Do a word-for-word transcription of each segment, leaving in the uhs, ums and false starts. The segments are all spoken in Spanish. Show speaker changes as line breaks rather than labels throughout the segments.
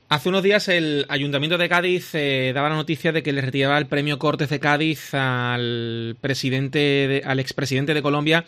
Hace unos días el Ayuntamiento de Cádiz eh, daba la noticia de que le retiraba el premio Cortes de Cádiz al presidente, de, al expresidente de Colombia,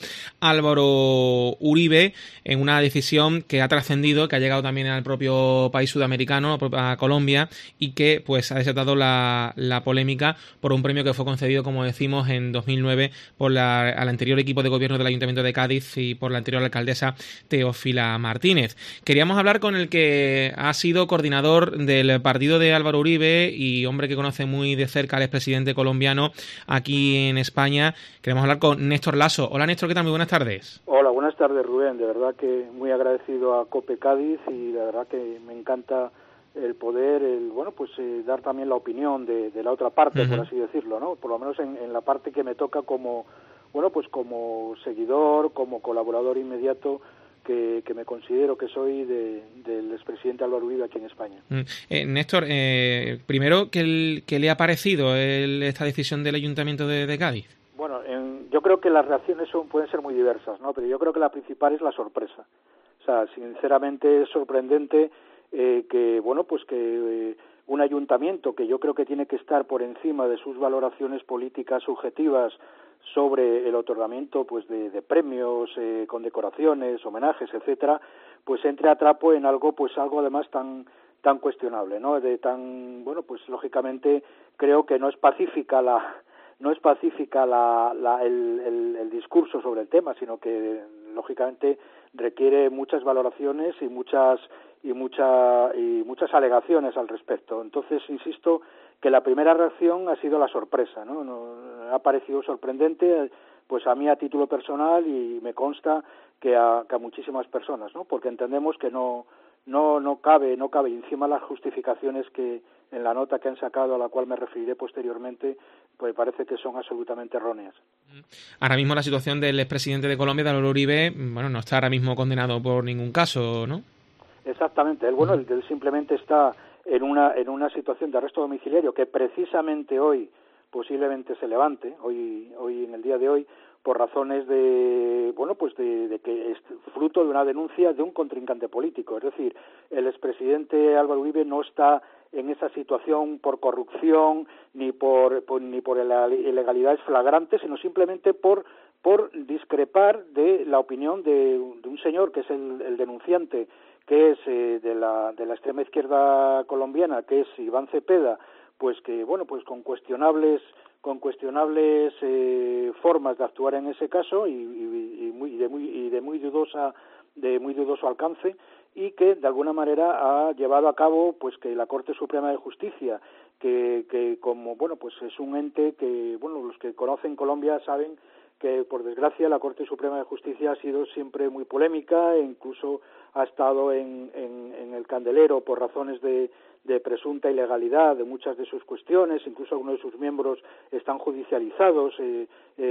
Álvaro Uribe, en una decisión que ha trascendido, que ha llegado también al propio país sudamericano, a Colombia, y que pues ha desatado la, la polémica por un premio que fue concedido, como decimos, en dos mil nueve por la, al anterior equipo de gobierno del Ayuntamiento de Cádiz y por la anterior alcaldesa Teófila Martínez. Queríamos hablar con el que ha sido coordinador del partido de Álvaro Uribe y hombre que conoce muy de cerca al expresidente colombiano aquí en España. Queremos hablar con Néstor Lasso. Hola Néstor, ¿qué tal? Muy buenas tardes.
Hola, buenas tardes Rubén. De verdad que muy agradecido a COPE Cádiz y de verdad que me encanta el poder, el bueno, pues eh, dar también la opinión de, de la otra parte, uh-huh. por así decirlo, ¿no? Por lo menos en, en la parte que me toca como, bueno, pues como seguidor, como colaborador inmediato. Que, que me considero que soy de, del expresidente Álvaro Uribe aquí en España.
Mm. Eh, Néstor, eh, primero, ¿qué, ¿qué le ha parecido el, esta decisión del Ayuntamiento de, de Cádiz?
Bueno, en, yo creo que las reacciones son, pueden ser muy diversas, ¿no? Pero yo creo que la principal es la sorpresa. O sea, sinceramente es sorprendente eh, que, bueno, pues que eh, un ayuntamiento que yo creo que tiene que estar por encima de sus valoraciones políticas subjetivas sobre el otorgamiento pues de, de premios, eh, condecoraciones, homenajes, etcétera, pues entre a trapo en algo pues algo además tan tan cuestionable, ¿no? De tan bueno, pues lógicamente creo que no es pacífica la no es pacífica la, la el, el, el discurso sobre el tema, sino que lógicamente requiere muchas valoraciones y muchas y mucha y muchas alegaciones al respecto. Entonces, insisto que la primera reacción ha sido la sorpresa, ¿no? No ha parecido sorprendente, pues a mí a título personal y me consta que a, que a muchísimas personas, ¿no? Porque entendemos que no no no cabe no cabe encima las justificaciones que en la nota que han sacado, a la cual me referiré posteriormente, pues parece que son absolutamente erróneas.
Ahora mismo la situación del expresidente de Colombia, de Álvaro Uribe, bueno, no está ahora mismo condenado por ningún caso, ¿no?
Exactamente, él, bueno, él, él simplemente está en una en una situación de arresto domiciliario que precisamente hoy posiblemente se levante, hoy hoy en el día de hoy, por razones de, bueno, pues de, de que es fruto de una denuncia de un contrincante político. Es decir, el expresidente Álvaro Uribe no está en esa situación por corrupción ni por, por ni por ilegalidades flagrantes, sino simplemente por por discrepar de la opinión de, de un señor que es el, el denunciante, que es eh, de la de la extrema izquierda colombiana, que es Iván Cepeda, pues que bueno, pues con cuestionables con cuestionables eh, formas de actuar en ese caso y, y, y muy de muy y de muy dudosa de muy dudoso alcance, y que de alguna manera ha llevado a cabo pues que la Corte Suprema de Justicia, que que como bueno, pues es un ente que bueno, los que conocen Colombia saben que por desgracia la Corte Suprema de Justicia ha sido siempre muy polémica e incluso ha estado en, en, en el candelero por razones de, de presunta ilegalidad de muchas de sus cuestiones, incluso algunos de sus miembros están judicializados. Eh,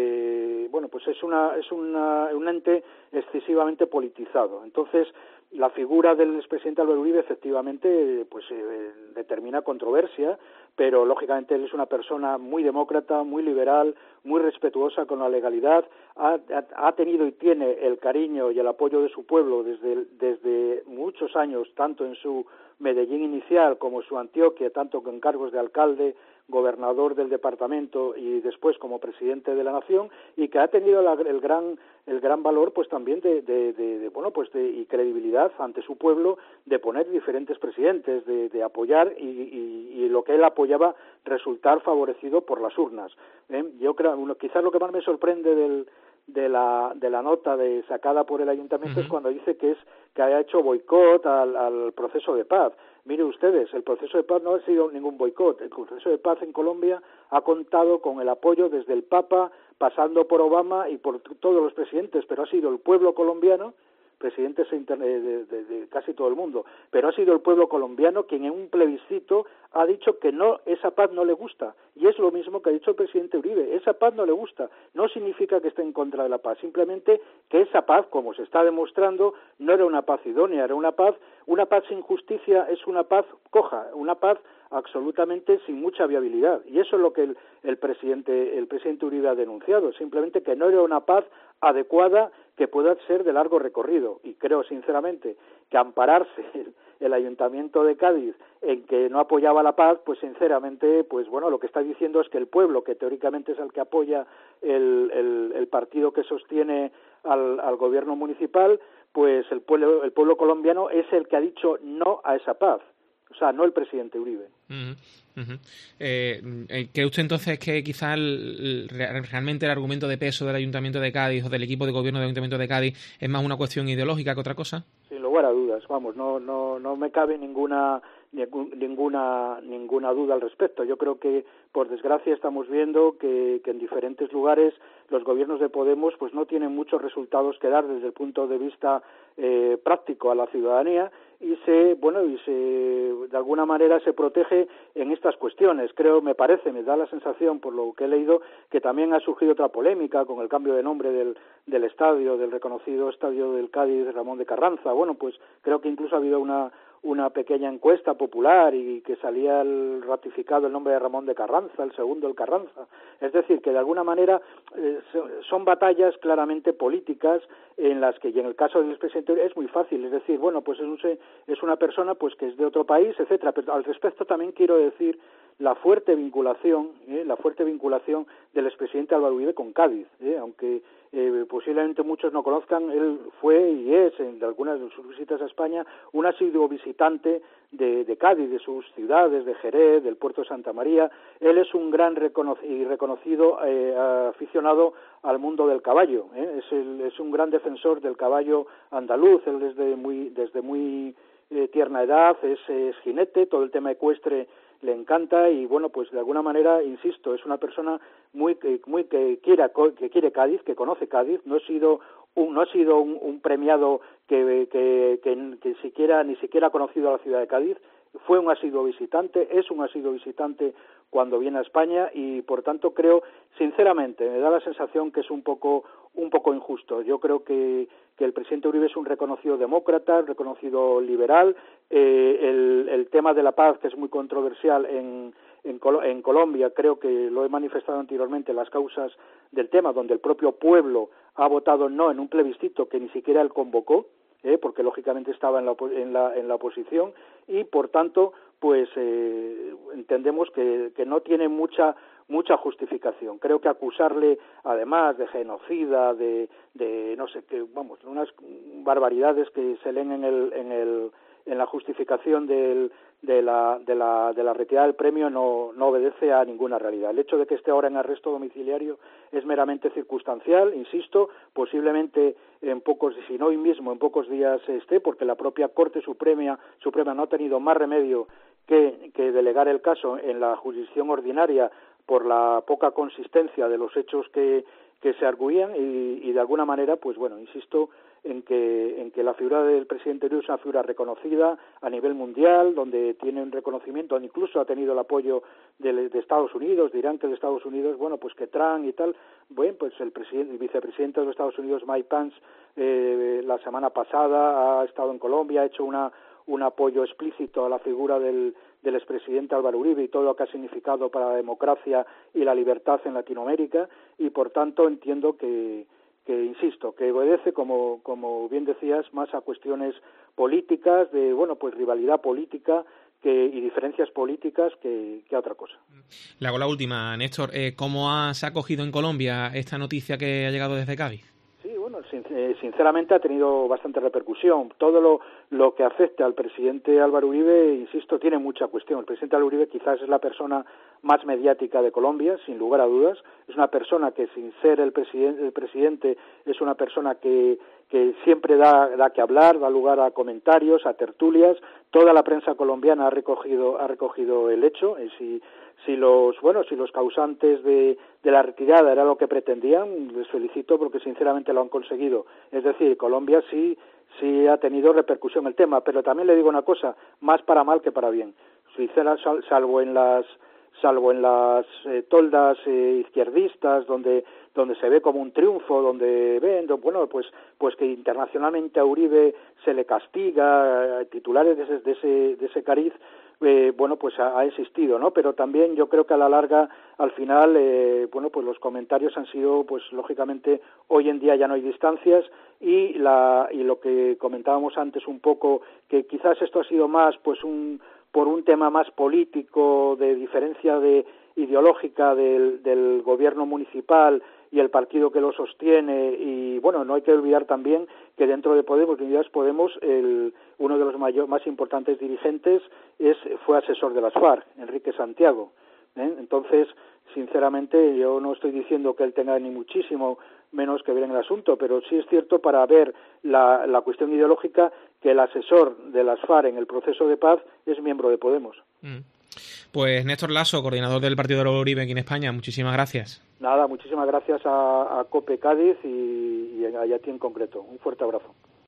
eh, bueno, pues es una es una, un ente excesivamente politizado. Entonces, la figura del expresidente Álvaro Uribe efectivamente pues eh, determina controversia, pero lógicamente él es una persona muy demócrata, muy liberal, muy respetuosa con la legalidad, ha, ha, ha tenido y tiene el cariño y el apoyo de su pueblo desde, desde muchos años, tanto en su Medellín inicial como en su Antioquia, tanto con cargos de alcalde, gobernador del departamento y después como presidente de la nación, y que ha tenido la, el gran el gran valor pues también de, de, de, de bueno pues de y credibilidad ante su pueblo de poner diferentes presidentes, de, de apoyar y, y, y lo que él apoyaba resultar favorecido por las urnas. ¿eh? Yo creo, uno, quizás lo que más me sorprende del de la de la nota de sacada por el ayuntamiento uh-huh. es cuando dice que es que haya hecho boicot al, al proceso de paz. Mire ustedes, el proceso de paz no ha sido ningún boicot. El proceso de paz en Colombia ha contado con el apoyo desde el Papa, pasando por Obama y por todos los presidentes, pero ha sido el pueblo colombiano, presidentes de, de, de, de casi todo el mundo, pero ha sido el pueblo colombiano quien en un plebiscito ha dicho que no, esa paz no le gusta, y es lo mismo que ha dicho el presidente Uribe, esa paz no le gusta, no significa que esté en contra de la paz, simplemente que esa paz, como se está demostrando, no era una paz idónea, era una paz, una paz sin justicia es una paz coja, una paz absolutamente sin mucha viabilidad, y eso es lo que el, el presidente el presidente Uribe ha denunciado, simplemente que no era una paz adecuada que pueda ser de largo recorrido, y creo sinceramente que ampararse el Ayuntamiento de Cádiz en que no apoyaba la paz, pues sinceramente, pues bueno, lo que está diciendo es que el pueblo, que teóricamente es el que apoya el, el, el partido que sostiene al, al gobierno municipal, pues el pueblo, el pueblo colombiano es el que ha dicho no a esa paz. O sea, no el presidente Uribe.
Uh-huh, uh-huh. Eh, ¿Cree usted entonces que quizá el, el, realmente el argumento de peso del Ayuntamiento de Cádiz o del equipo de gobierno del Ayuntamiento de Cádiz es más una cuestión ideológica que otra cosa?
Sin lugar a dudas, vamos, no no no me cabe ninguna ninguna ninguna duda al respecto. Yo creo que, por desgracia, estamos viendo que, que en diferentes lugares los gobiernos de Podemos pues no tienen muchos resultados que dar desde el punto de vista eh, práctico a la ciudadanía, y se bueno y se de alguna manera se protege en estas cuestiones. Creo, me parece, me da la sensación, por lo que he leído, que también ha surgido otra polémica con el cambio de nombre del del estadio, del reconocido estadio del Cádiz Ramón de Carranza. Bueno, pues creo que incluso ha habido una una pequeña encuesta popular y que salía el ratificado el nombre de Ramón de Carranza, el segundo el Carranza. Es decir, que de alguna manera eh, son batallas claramente políticas en las que, y en el caso del expresidente es muy fácil, es decir, bueno, pues es, un, es una persona pues que es de otro país, etcétera. Pero al respecto también quiero decir la fuerte vinculación, eh, la fuerte vinculación del expresidente Álvaro Uribe con Cádiz, eh, aunque eh, posiblemente muchos no conozcan, él fue y es, en algunas de sus visitas a España, un asiduo visitante de, de Cádiz, de sus ciudades, de Jerez, del puerto de Santa María. Él es un gran reconoc- y reconocido eh, aficionado al mundo del caballo, eh, es, el, es un gran defensor del caballo andaluz. Él desde muy, desde muy eh, tierna edad es, es jinete, todo el tema ecuestre le encanta, y bueno, pues de alguna manera, insisto, es una persona muy muy que quiera que quiere Cádiz, que conoce Cádiz. No ha sido un no ha sido un, un premiado que, que, que que siquiera ni siquiera ha conocido a la ciudad de Cádiz. Fue un asiduo visitante, es un asiduo visitante cuando viene a España, y por tanto creo, sinceramente, me da la sensación que es un poco un poco injusto. Yo creo que, que el presidente Uribe es un reconocido demócrata, un reconocido liberal. Eh, el, el tema de la paz, que es muy controversial en, en, Col- en Colombia, creo que lo he manifestado anteriormente, las causas del tema, donde el propio pueblo ha votado no en un plebiscito que ni siquiera él convocó, eh, porque lógicamente estaba en la, en la, en la oposición, y por tanto pues eh, entendemos que, que no tiene mucha mucha justificación. Creo que acusarle además de genocida, de, de no sé qué, vamos, unas barbaridades que se leen en el en el en la justificación del, de la de la de la retirada del premio no no obedece a ninguna realidad. El hecho de que esté ahora en arresto domiciliario es meramente circunstancial, insisto, posiblemente en pocos, si no hoy mismo, en pocos días esté, porque la propia Corte Suprema Suprema no ha tenido más remedio que, que delegar el caso en la jurisdicción ordinaria por la poca consistencia de los hechos que, que se arguían, y, y de alguna manera, pues bueno, insisto en que en que la figura del presidente Uribe es una figura reconocida a nivel mundial, donde tiene un reconocimiento, incluso ha tenido el apoyo de, de Estados Unidos. Dirán que de Estados Unidos, bueno, pues que Trump y tal. Bueno, pues el, presidente, el vicepresidente de los Estados Unidos, Mike Pence, eh, la semana pasada ha estado en Colombia, ha hecho una un apoyo explícito a la figura del, del expresidente Álvaro Uribe y todo lo que ha significado para la democracia y la libertad en Latinoamérica, y por tanto entiendo que, que insisto, que obedece, como, como bien decías, más a cuestiones políticas, de, bueno, pues rivalidad política que, y diferencias políticas que, que a otra cosa.
Le hago la última, Néstor. Eh, ¿Cómo ha, se ha acogido en Colombia esta noticia que ha llegado desde Cádiz?
Sinceramente ha tenido bastante repercusión. Todo lo, lo que afecta al presidente Álvaro Uribe, insisto, tiene mucha cuestión. El presidente Álvaro Uribe quizás es la persona más mediática de Colombia, sin lugar a dudas. Es una persona que, sin ser el presidente, el presidente es una persona que, que siempre da, da que hablar, da lugar a comentarios, a tertulias. Toda la prensa colombiana ha recogido, ha recogido el hecho. Y si, si los, bueno, si los causantes de, de la retirada era lo que pretendían, les felicito porque sinceramente lo han conseguido. Es decir, Colombia sí, sí ha tenido repercusión el tema, pero también le digo una cosa, más para mal que para bien. Salvo en las salvo en las eh, toldas eh, izquierdistas, donde donde se ve como un triunfo, donde ven, bueno, pues pues que internacionalmente a Uribe se le castiga, titulares de ese, de ese, de ese cariz, eh, bueno, pues ha, ha existido, ¿no? Pero también yo creo que a la larga, al final, eh, bueno, pues los comentarios han sido, pues lógicamente, hoy en día ya no hay distancias y la y lo que comentábamos antes un poco, que quizás esto ha sido más, pues un por un tema más político, de diferencia de ideológica del, del gobierno municipal y el partido que lo sostiene, y bueno, no hay que olvidar también que dentro de Podemos, de Unidas Podemos, el, uno de los mayor, más importantes dirigentes es fue asesor de las FARC, Enrique Santiago, ¿eh? Entonces, sinceramente, yo no estoy diciendo que él tenga ni muchísimo menos que ver en el asunto, pero sí es cierto, para ver la, la cuestión ideológica, que el asesor de las FARC en el proceso de paz es miembro de Podemos.
Mm. Pues Néstor Lasso, coordinador del Partido de Uribe aquí en España, muchísimas gracias.
Nada, muchísimas gracias a, a COPE Cádiz y, y a, y a ti en concreto. Un fuerte abrazo.